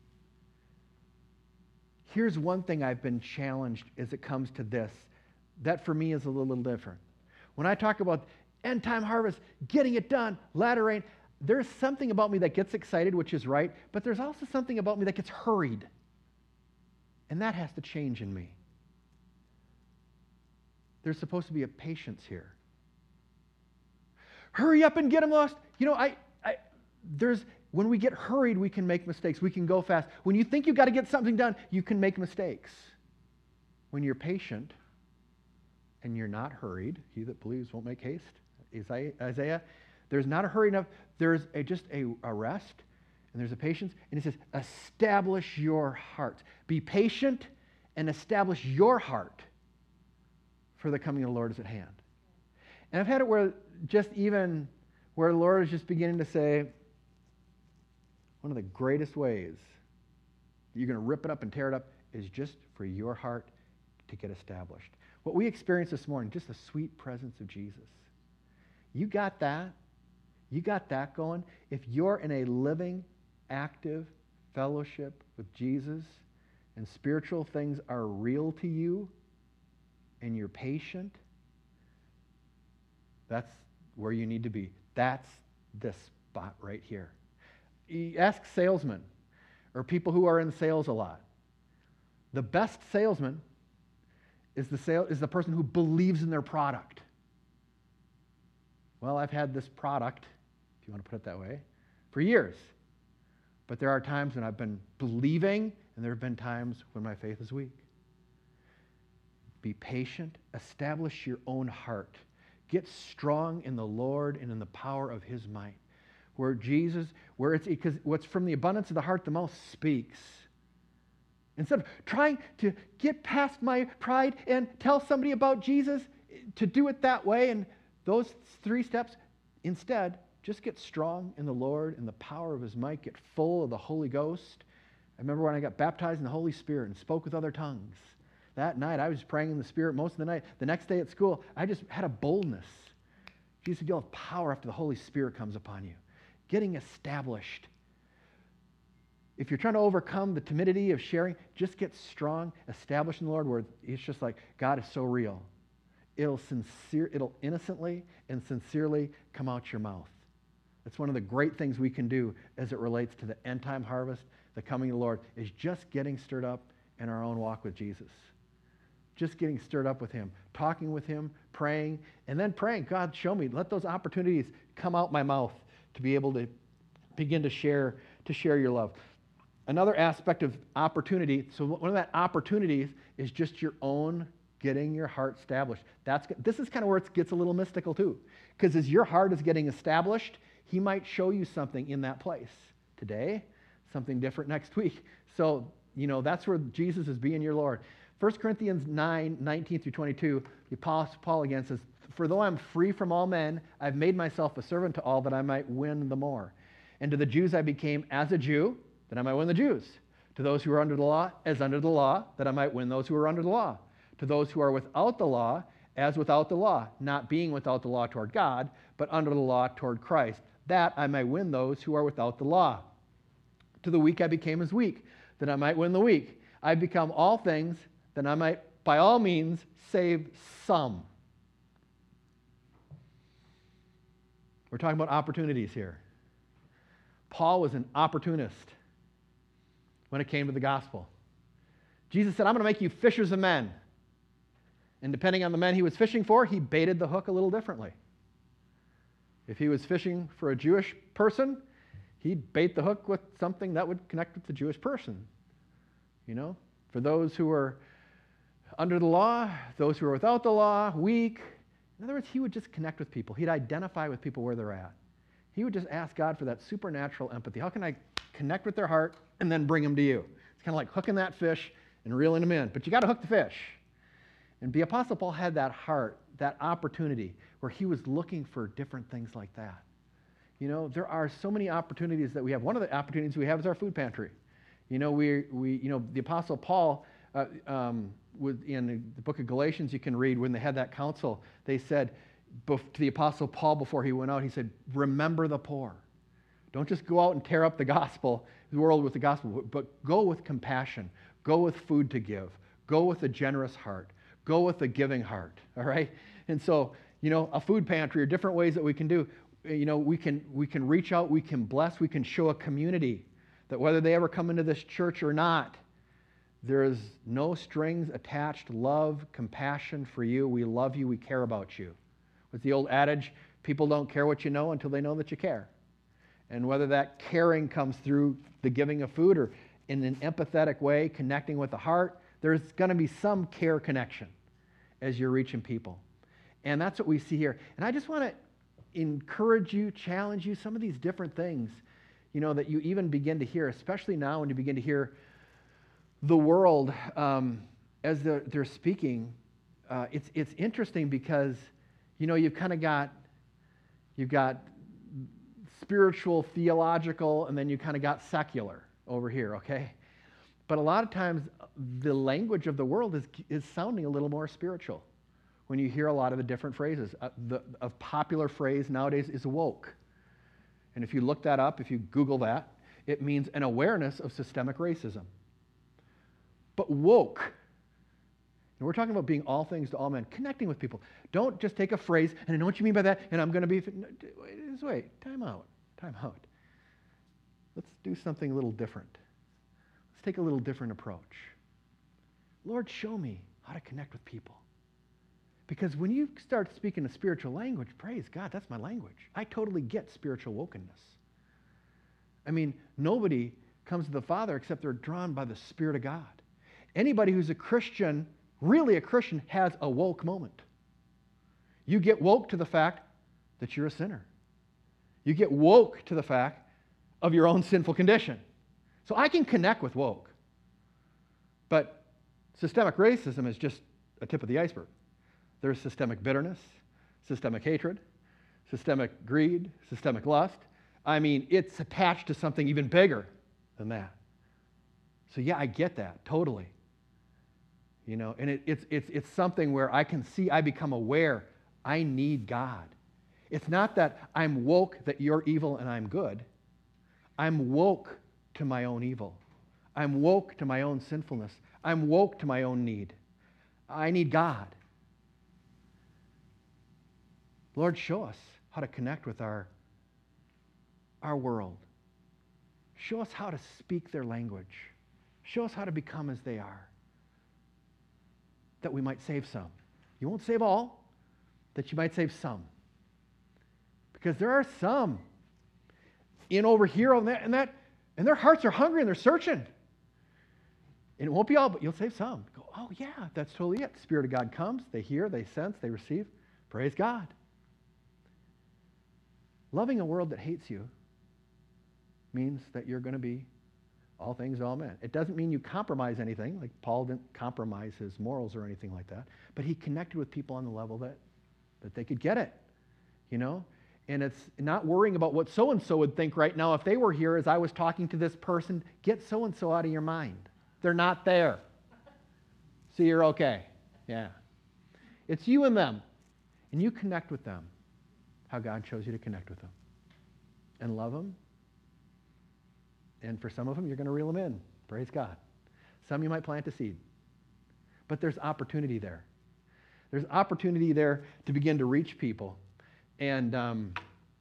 Here's one thing I've been challenged as it comes to this. That for me is a little different. When I talk about end time harvest, getting it done, latter rain, there's something about me that gets excited, which is right, but there's also something about me that gets hurried. And that has to change in me. There's supposed to be a patience here. Hurry up and get them lost. You know, I, I there's when we get hurried, we can make mistakes. We can go fast. When you think you've got to get something done, you can make mistakes. When you're patient, and you're not hurried, he that believes won't make haste, Isaiah, there's not a hurry enough, there's a, just a, a rest, and there's a patience, and it says, establish your heart. Be patient and establish your heart, for the coming of the Lord is at hand. And I've had it where just even, where the Lord is just beginning to say, one of the greatest ways that you're going to rip it up and tear it up is just for your heart to get established. What we experienced this morning, just the sweet presence of Jesus. You got that? You got that going? If you're in a living, active fellowship with Jesus and spiritual things are real to you and you're patient, that's where you need to be. That's this spot right here. You ask salesmen or people who are in sales a lot. The best salesman is the sale is the person who believes in their product. Well, I've had this product, if you want to put it that way, for years. But there are times when I've been believing, and there have been times when my faith is weak. Be patient. Establish your own heart. Get strong in the Lord and in the power of His might. Where Jesus, where it's because what's from the abundance of the heart, the mouth speaks. Instead of trying to get past my pride and tell somebody about Jesus, to do it that way and those three steps, instead, just get strong in the Lord and the power of His might. Get full of the Holy Ghost. I remember when I got baptized in the Holy Spirit and spoke with other tongues. That night, I was praying in the Spirit most of the night. The next day at school, I just had a boldness. Jesus said, you'll have power after the Holy Spirit comes upon you. Getting established. if you're trying to overcome the timidity of sharing, just get strong, established in the Lord, where it's just like, God is so real. It'll sincere, it'll innocently and sincerely come out your mouth. That's one of the great things we can do as it relates to the end time harvest, the coming of the Lord, is just getting stirred up in our own walk with Jesus. Just getting stirred up with him, talking with him, praying, and then praying, God, show me, let those opportunities come out my mouth to be able to begin to share, to share your love. Another aspect of opportunity, so one of that opportunities is just your own getting your heart established. That's, this is kind of where it gets a little mystical too. Because as your heart is getting established, he might show you something in that place. Today, something different next week. So, you know, that's where Jesus is being your Lord. First Corinthians nine, nineteen through twenty-two, the Apostle Paul again says, for though I'm free from all men, I've made myself a servant to all that I might win the more. And to the Jews I became as a Jew, that I might win the Jews. To those who are under the law, as under the law, that I might win those who are under the law. To those who are without the law, as without the law, not being without the law toward God, but under the law toward Christ, that I might win those who are without the law. To the weak I became as weak, that I might win the weak. I become all things, that I might, by all means, save some. We're talking about opportunities here. Paul was an opportunist when it came to the gospel. Jesus said, I'm going to make you fishers of men. And depending on the men he was fishing for, he baited the hook a little differently. If he was fishing for a Jewish person, he'd bait the hook with something that would connect with the Jewish person. You know, for those who were under the law, those who were without the law, weak. In other words, he would just connect with people. He'd identify with people where they're at. He would just ask God for that supernatural empathy. How can I connect with their heart and then bring them to you? It's kind of like hooking that fish and reeling them in. But you got to hook the fish. And the Apostle Paul had that heart, that opportunity, where he was looking for different things like that. You know, there are so many opportunities that we have. One of the opportunities we have is our food pantry. You know, we, we you know, the Apostle Paul, uh, um, with, in the book of Galatians, you can read when they had that council, they said to the Apostle Paul before he went out, he said, remember the poor. Don't just go out and tear up the gospel, the world with the gospel, but go with compassion. Go with food to give. Go with a generous heart. Go with a giving heart, all right? And so, you know, a food pantry or different ways that we can do, you know, we can we can reach out, we can bless, we can show a community that whether they ever come into this church or not, there is no strings attached, love, compassion for you. We love you, we care about you. What's the old adage? People don't care what you know until they know that you care. And whether that caring comes through the giving of food or in an empathetic way, connecting with the heart, there's going to be some care connection as you're reaching people. And that's what we see here. And I just want to encourage you, challenge you, some of these different things, you know, that you even begin to hear, especially now when you begin to hear the world um, as they're, they're speaking. Uh, it's it's interesting because, you know, you've kind of got, you've got spiritual, theological, and then you kind of got secular over here, okay? But a lot of times, the language of the world is, is sounding a little more spiritual when you hear a lot of the different phrases. Uh, the, a popular phrase nowadays is woke. And if you look that up, if you Google that, it means an awareness of systemic racism. But woke, and we're talking about being all things to all men, connecting with people. Don't just take a phrase, and I know what you mean by that, and I'm going to be... Wait, wait, time out, time out. Let's do something a little different. Let's take a little different approach. Lord, show me how to connect with people. Because when you start speaking a spiritual language, praise God, that's my language. I totally get spiritual wokenness. I mean, nobody comes to the Father except they're drawn by the Spirit of God. Anybody who's a Christian, really a Christian, has a woke moment. You get woke to the fact that you're a sinner. You get woke to the fact of your own sinful condition. So I can connect with woke. But systemic racism is just a tip of the iceberg. There's systemic bitterness, systemic hatred, systemic greed, systemic lust. I mean, it's attached to something even bigger than that. So yeah, I get that, totally. You know, and it, it's, it's, it's something where I can see, I become aware, I need God. It's not that I'm woke that you're evil and I'm good. I'm woke to my own evil. I'm woke to my own sinfulness. I'm woke to my own need. I need God. Lord, show us how to connect with our, our world. Show us how to speak their language. Show us how to become as they are, that we might save some. You won't save all, that you might save some. Because there are some in over here and that, and that, and their hearts are hungry and they're searching. And it won't be all, but you'll save some. Go, oh yeah, that's totally it. Spirit of God comes, they hear, they sense, they receive. Praise God. Loving a world that hates you means that you're going to be all things to all men. It doesn't mean you compromise anything, like Paul didn't compromise his morals or anything like that, but he connected with people on the level that, that they could get it, you know? And it's not worrying about what so-and-so would think right now if they were here as I was talking to this person. Get so-and-so out of your mind. They're not there. So you're okay. Yeah. It's you and them. And you connect with them how God chose you to connect with them. And love them. And for some of them, you're going to reel them in. Praise God. Some you might plant a seed. But there's opportunity there. There's opportunity there to begin to reach people. And um,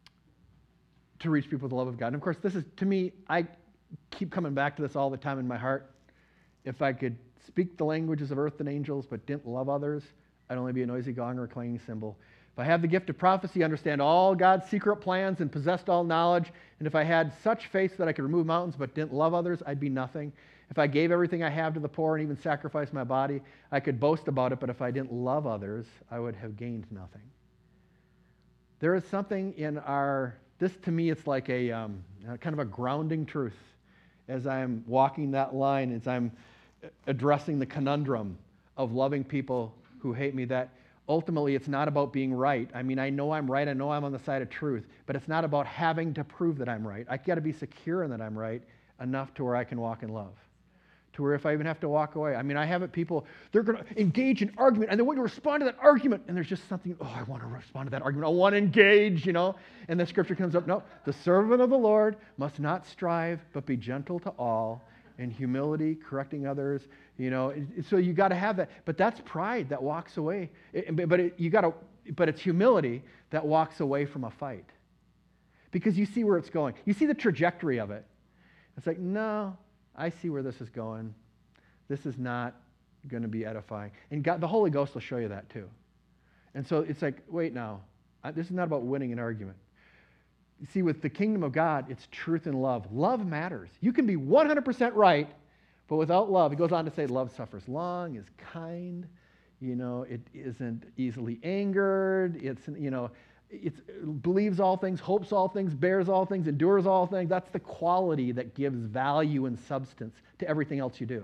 to reach people with the love of God. And of course, this is, to me, I keep coming back to this all the time in my heart. If I could speak the languages of earth and angels but didn't love others, I'd only be a noisy gong or a clanging cymbal. If I have the gift of prophecy, understand all God's secret plans, and possessed all knowledge, and if I had such faith that I could remove mountains but didn't love others, I'd be nothing. If I gave everything I have to the poor and even sacrificed my body, I could boast about it, but if I didn't love others, I would have gained nothing. There is something in our, this to me, it's like a um, kind of a grounding truth as I'm walking that line, as I'm addressing the conundrum of loving people who hate me, that ultimately it's not about being right. I mean, I know I'm right, I know I'm on the side of truth, but it's not about having to prove that I'm right. I got to be secure in that I'm right enough to where I can walk in love. To where if I even have to walk away. I mean, I have it, people, they're going to engage in argument, and they want to respond to that argument, and there's just something, oh, I want to respond to that argument. I want to engage, you know. And the scripture comes up, no, the servant of the Lord must not strive, but be gentle to all, in humility, correcting others, you know. So you got to have that. But that's pride that walks away. It, but it, you got to, but it's humility that walks away from a fight. Because you see where it's going. You see the trajectory of it. It's like, no, I see where this is going. This is not going to be edifying. And God, the Holy Ghost will show you that too. And so it's like, wait now, this is not about winning an argument. You see, with the kingdom of God, it's truth and love. Love matters. You can be one hundred percent right, but without love, he goes on to say, love suffers long, is kind, you know, it isn't easily angered, it's, you know, it believes all things, hopes all things, bears all things, endures all things. That's the quality that gives value and substance to everything else you do.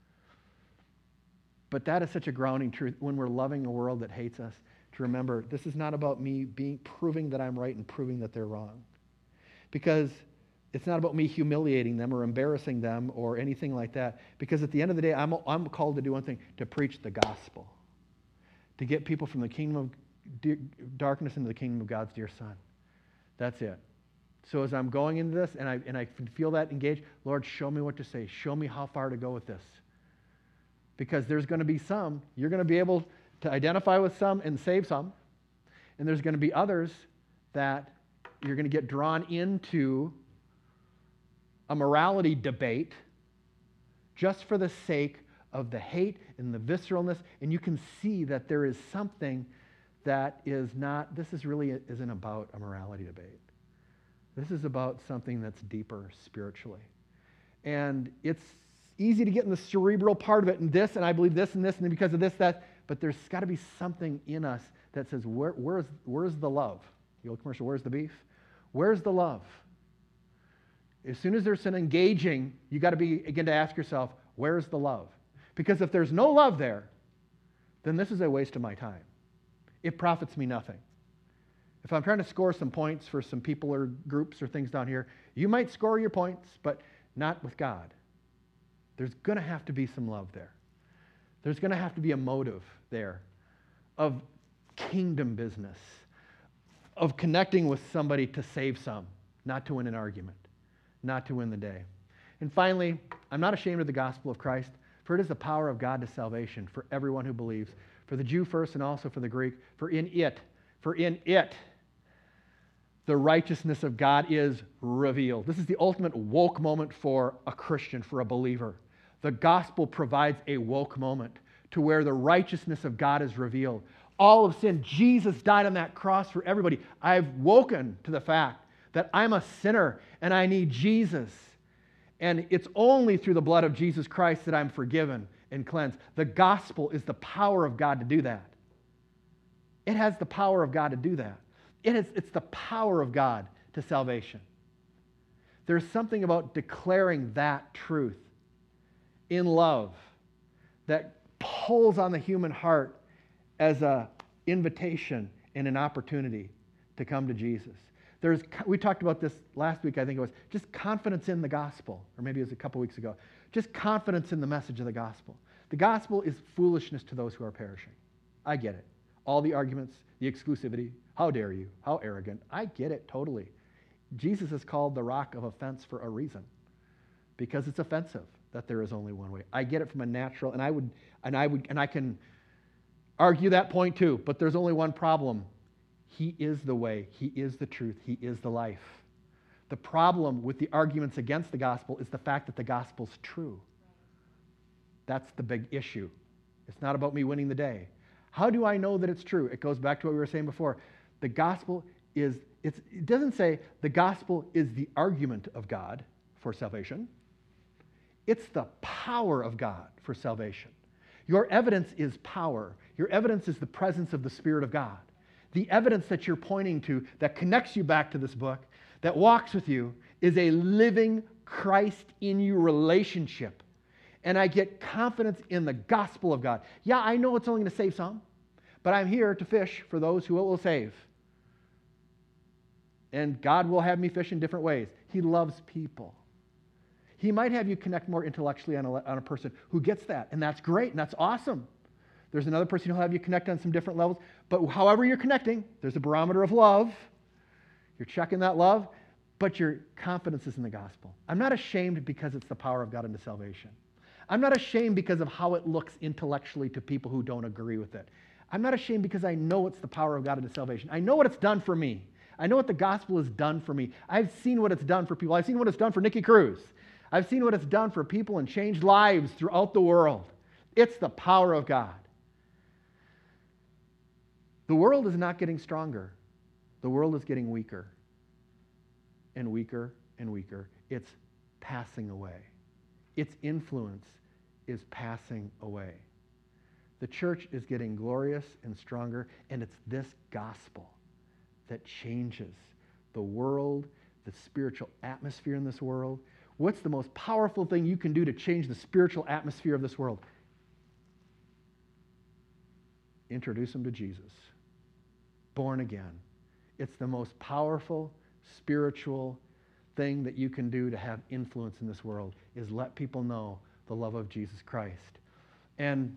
But that is such a grounding truth when we're loving a world that hates us, to remember this is not about me being proving that I'm right and proving that they're wrong. Because it's not about me humiliating them or embarrassing them or anything like that. Because at the end of the day, I'm, I'm called to do one thing, to preach the gospel. To get people from the kingdom of darkness into the kingdom of God's dear Son. That's it. So as I'm going into this and I and I feel that engaged, Lord, show me what to say. Show me how far to go with this. Because there's going to be some, you're going to be able to identify with some and save some. And there's going to be others that you're going to get drawn into a morality debate just for the sake of the hate and the visceralness. And you can see that there is something that is not, this is really isn't about a morality debate. This is about something that's deeper spiritually. And it's easy to get in the cerebral part of it, and this, and I believe this, and this, and because of this, that, but there's got to be something in us that says, Where, where's, where's the love? The old commercial, where's the beef? Where's the love? As soon as there's an engaging, you got to begin to ask yourself, where's the love? Because if there's no love there, then this is a waste of my time. It profits me nothing. If I'm trying to score some points for some people or groups or things down here, you might score your points, but not with God. There's going to have to be some love there. There's going to have to be a motive there of kingdom business, of connecting with somebody to save some, not to win an argument, not to win the day. And finally, I'm not ashamed of the gospel of Christ, for it is the power of God to salvation for everyone who believes, for the Jew first and also for the Greek. For in it, for in it, the righteousness of God is revealed. This is the ultimate woke moment for a Christian, for a believer. The gospel provides a woke moment to where the righteousness of God is revealed. All of sin, Jesus died on that cross for everybody. I've woken to the fact that I'm a sinner and I need Jesus. And it's only through the blood of Jesus Christ that I'm forgiven and cleansed. The gospel is the power of God to do that. It has the power of God to do that. It is, it's the power of God to salvation. There's something about declaring that truth in love that pulls on the human heart as an invitation and an opportunity to come to Jesus. There's, we talked about this last week, I think it was, just confidence in the gospel, or maybe it was a couple weeks ago. Just confidence in the message of the gospel. The gospel is foolishness to those who are perishing. I get it. All the arguments, the exclusivity, how dare you, how arrogant. I get it totally. Jesus is called the rock of offense for a reason, because it's offensive that there is only one way. I get it from a natural, and I would, and I would, and I can argue that point too, but there's only one problem. He is the way, He is the truth, He is the life. The problem with the arguments against the gospel is the fact that the gospel's true. That's the big issue. It's not about me winning the day. How do I know that it's true? It goes back to what we were saying before. The gospel is, it's, it doesn't say the gospel is the argument of God for salvation. It's the power of God for salvation. Your evidence is power. Your evidence is the presence of the Spirit of God. The evidence that you're pointing to that connects you back to this book, that walks with you, is a living Christ in you relationship. And I get confidence in the gospel of God. Yeah, I know it's only going to save some, but I'm here to fish for those who it will save. And God will have me fish in different ways. He loves people. He might have you connect more intellectually on a, on a person who gets that, and that's great, and that's awesome. There's another person who'll have you connect on some different levels, but however you're connecting, there's a barometer of love. You're checking that love, but your confidence is in the gospel. I'm not ashamed because it's the power of God into salvation. I'm not ashamed because of how it looks intellectually to people who don't agree with it. I'm not ashamed because I know it's the power of God into salvation. I know what it's done for me. I know what the gospel has done for me. I've seen what it's done for people. I've seen what it's done for Nikki Cruz. I've seen what it's done for people and changed lives throughout the world. It's the power of God. The world is not getting stronger. The world is getting weaker and weaker and weaker. It's passing away. Its influence is passing away. The church is getting glorious and stronger, and it's this gospel that changes the world, the spiritual atmosphere in this world. What's the most powerful thing you can do to change the spiritual atmosphere of this world? Introduce them to Jesus. Born again. It's the most powerful spiritual thing that you can do to have influence in this world, is let people know the love of Jesus Christ. And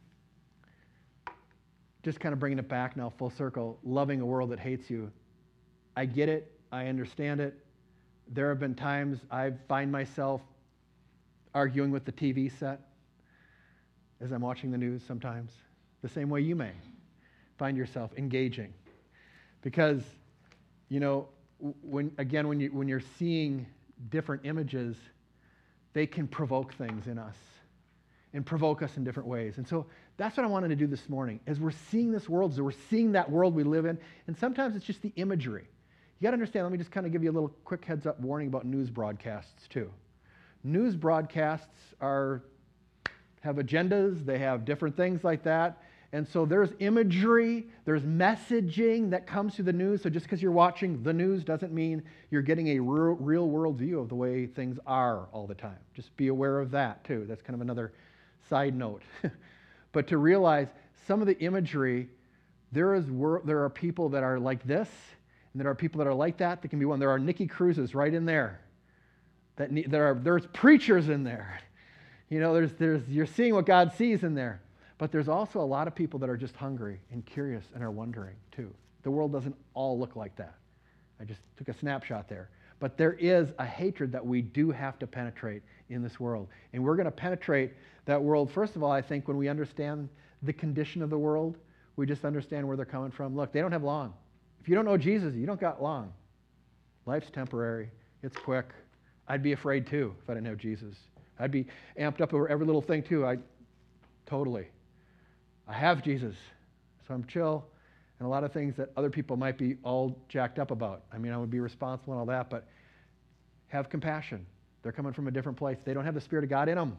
just kind of bringing it back now full circle, loving a world that hates you. I get it. I understand it. There have been times I find myself arguing with the T V set as I'm watching the news sometimes, the same way you may find yourself engaging. Because, you know, when again, when, you, when you're seeing different images, they can provoke things in us and provoke us in different ways. And so that's what I wanted to do this morning. As we're seeing this world, as we're seeing that world we live in, and sometimes it's just the imagery. You got to understand, let me just kind of give you a little quick heads up warning about news broadcasts too. News broadcasts are have agendas, they have different things like that. And so there's imagery, there's messaging that comes through the news. So just because you're watching the news doesn't mean you're getting a real, real world view of the way things are all the time. Just be aware of that too. That's kind of another side note. But to realize some of the imagery, there is there are people that are like this, and there are people that are like that. That can be one. There are Nikki Cruzes right in there. That need, there are there's preachers in there. You know, there's there's you're seeing what God sees in there. But there's also a lot of people that are just hungry and curious and are wondering too. The world doesn't all look like that. I just took a snapshot there. But there is a hatred that we do have to penetrate in this world. And we're going to penetrate that world, first of all, I think, when we understand the condition of the world, we just understand where they're coming from. Look, they don't have long. If you don't know Jesus, you don't got long. Life's temporary. It's quick. I'd be afraid too if I didn't have Jesus. I'd be amped up over every little thing too. I totally. I have Jesus, so I'm chill. And a lot of things that other people might be all jacked up about. I mean, I would be responsible and all that, but have compassion. They're coming from a different place. They don't have the Spirit of God in them.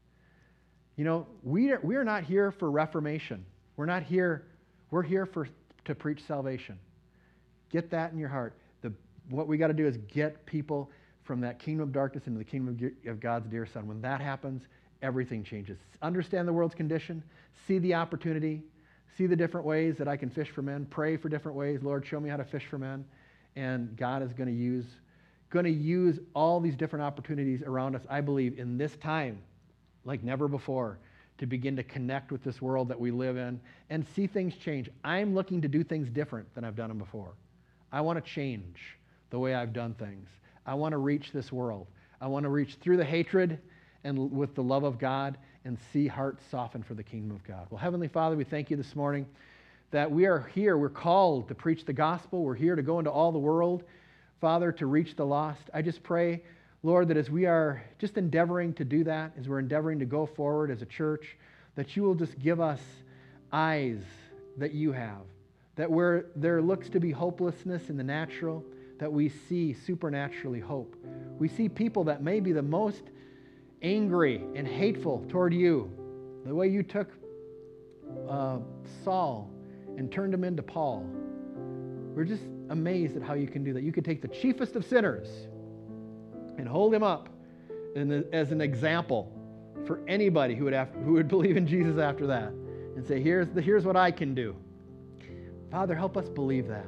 You know, we are, we are not here for reformation. We're not here, we're here for to preach salvation. Get that in your heart. The, what we got to do is get people from that kingdom of darkness into the kingdom of, of God's dear Son. When that happens, everything changes. Understand the world's condition. See the opportunity. See the different ways that I can fish for men. Pray for different ways. Lord, show me how to fish for men. And God is going to use, going to use all these different opportunities around us, I believe, in this time, like never before, to begin to connect with this world that we live in and see things change. I'm looking to do things different than I've done them before. I want to change the way I've done things. I want to reach this world. I want to reach through the hatred and with the love of God and see hearts soften for the kingdom of God. Well, Heavenly Father, we thank you this morning that we are here. We're called to preach the gospel. We're here to go into all the world, Father, to reach the lost. I just pray, Lord, that as we are just endeavoring to do that, as we're endeavoring to go forward as a church, that you will just give us eyes that you have, that where there looks to be hopelessness in the natural, that we see supernaturally hope. We see people that may be the most angry and hateful toward you, the way you took uh, Saul and turned him into Paul. We're just amazed at how you can do that. You could take the chiefest of sinners and hold him up in the, as an example for anybody who would, have, who would believe in Jesus after that and say, here's, the, here's what I can do. Father, help us believe that.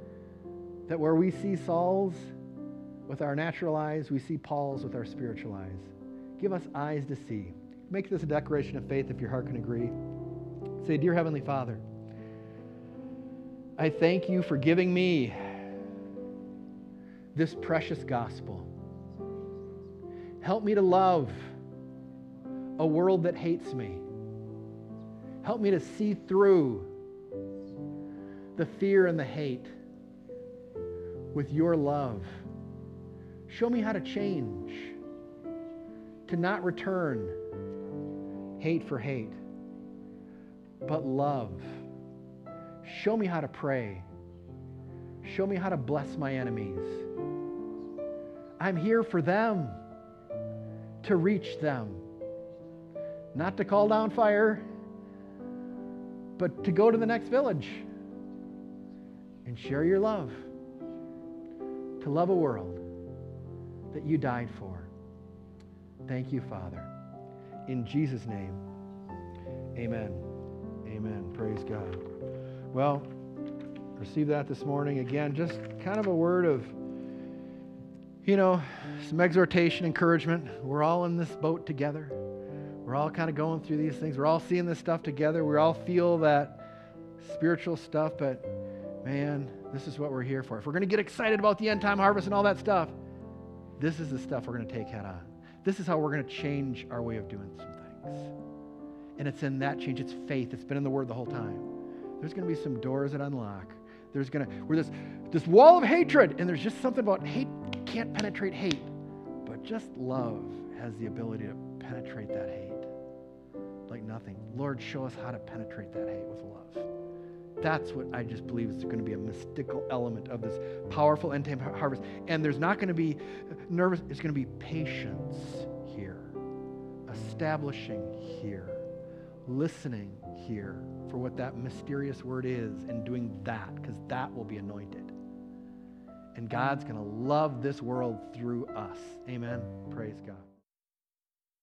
That where we see Saul's with our natural eyes, we see Paul's with our spiritual eyes. Give us eyes to see. Make this a declaration of faith if your heart can agree. Say, Dear Heavenly Father, I thank you for giving me this precious gospel. Help me to love a world that hates me. Help me to see through the fear and the hate with your love. Show me how to change, to not return hate for hate, but love. Show me how to pray. Show me how to bless my enemies. I'm here for them, to reach them, not to call down fire, but to go to the next village and share your love, to love a world that you died for. Thank you, Father. In Jesus' name, amen. Amen. Praise God. Well, receive that this morning. Again, just kind of a word of, you know, some exhortation, encouragement. We're all in this boat together. We're all kind of going through these things. We're all seeing this stuff together. We all feel that spiritual stuff, but man, this is what we're here for. If we're going to get excited about the end time harvest and all that stuff, this is the stuff we're going to take head on. This is how we're going to change our way of doing some things. And it's in that change. It's faith. It's been in the Word the whole time. There's going to be some doors that unlock. There's going to, we're this, this wall of hatred, and there's just something about hate can't penetrate hate. But just love has the ability to penetrate that hate like nothing. Lord, show us how to penetrate that hate with love. That's what I just believe is going to be a mystical element of this powerful end time harvest. And there's not going to be nervous. It's going to be patience here, establishing here, listening here for what that mysterious word is and doing that, because that will be anointed. And God's going to love this world through us. Amen. Praise God.